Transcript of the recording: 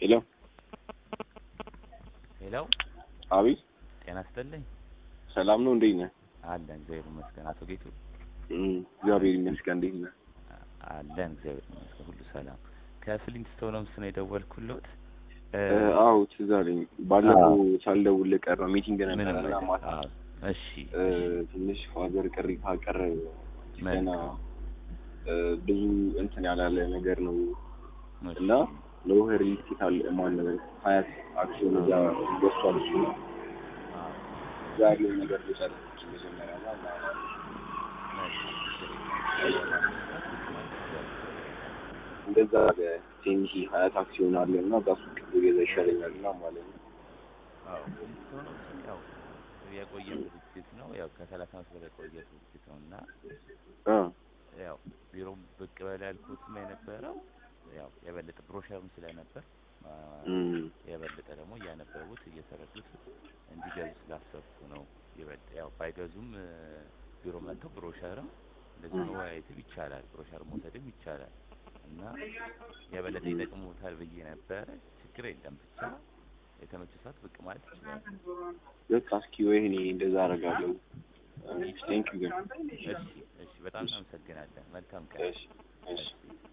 ሄሎ ሄሎ አቤት ጤና ይስጥልኝ ሰላም ነው እንዴት ነህ አለን እግዚአብሔር ይመስገን አቶ ጌቱ እግዚአብሔር ይመስገን እንዴት ነህ አለን እግዚአብሔር ይመስገን ሁሉ ሰላም ከፍሊንትስቶን ነው ስለ ደወልኩልዎት አዎ ትዝ አለኝ ባለፈው ሳልደውል ቀረ ሚቲንግ ነበርና ማታ እሺ ትንሽ ፋዘር ቅሪ ካቀረበ ገና ብዙ እንትን ያላለ ነገር ነው እና ሎኸር ሆስፒታል ማን ሀያት አክሲዮን ያ ገዝቷል እሱ ዛሬ ነገር ልጨርስ መጀመሪያ እንደዛ ትንሽ ሀያት አክሲዮን አለና ጋር ሱቅ ገዛ ይሻለኛልና ማለት ነው አዎ ፍሊንትስቶን ያው የቆየ ድርጅት ነው ያው ከ30 ዓመት በላይ የቆየ ድርጅት ነውና ያው ቢሮ ብቅ በል ያልኩት ነው የነበረው ያው የበለጠ ብሮሸርም ስለነበር የበለጠ ደግሞ ያነበቡት እየተረዱት እንዲገዙ ስላሰብኩ ነው ይበልጥ ያው ባይገዙም ቢሮ መጥተው ብሮሸርም እንደዚህ መወያየትም ይቻላል ብሮሸር መውሰድም ይቻላል እና የበለጠ ይጠቅሙታል ብዬ ነበር ችግር የለም ብቻ የተመቸ ሰዓት ብቅ ማለት ይችላል በቃ እስኪ ወይኔ እንደዛ አደርጋለሁ ቴንክ ዩ እሺ በጣም እናመሰግናለን መልካም ቀን እሺ